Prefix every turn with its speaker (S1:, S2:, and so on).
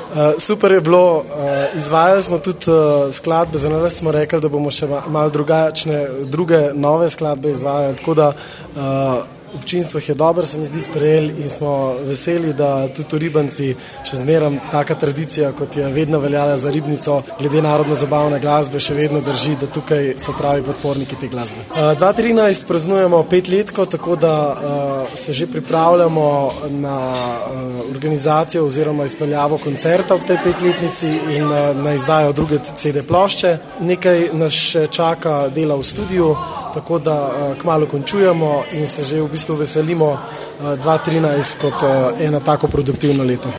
S1: Super je bilo, izvajali smo tudi skladbe, za nas smo rekli, da bomo še malo drugačne, druge nove skladbe izvajali, tako da občinstvo je dobro, se mi zdi, sprejeli in smo veseli, da tudi v Ribanci še zmeram taka tradicija, kot je vedno veljala za Ribnico, glede narodno-zabavne glasbe, še vedno drži, da tukaj so pravi podporniki te glasbe. 2013 praznujemo 5-letko, tako da se že pripravljamo na organizacijo oziroma izpeljavo koncerta ob tej 5-letnici in na izdajo druge CD plošče. Nekaj nas še čaka dela v studiu, tako da kmalu končujemo in se že v bistvu veselimo 2013 kot eno tako produktivno leto.